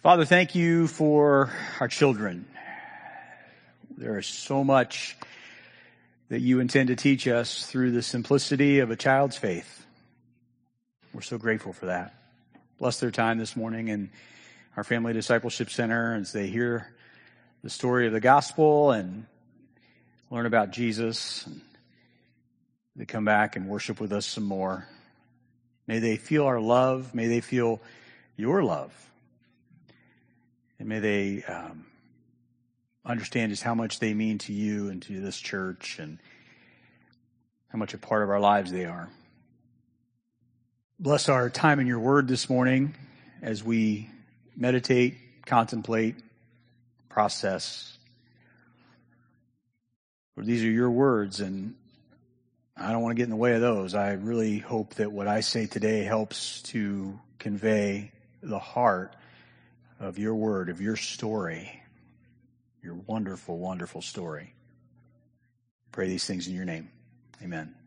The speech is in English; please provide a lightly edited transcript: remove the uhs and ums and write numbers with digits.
Father, thank you for our children. There is so much that you intend to teach us through the simplicity of a child's faith. We're so grateful for that. Bless their time this morning in our Family Discipleship Center as they hear the story of the gospel and learn about Jesus. They come back and worship with us some more. May they feel our love. May they feel your love. And may they understand just how much they mean to you and to this church and how much a part of our lives they are. Bless our time in your word this morning as we meditate, contemplate, process. Lord, these are your words, and I don't want to get in the way of those. I really hope that what I say today helps to convey the heart of your word, of your story, your wonderful, wonderful story. Pray these things in your name. Amen.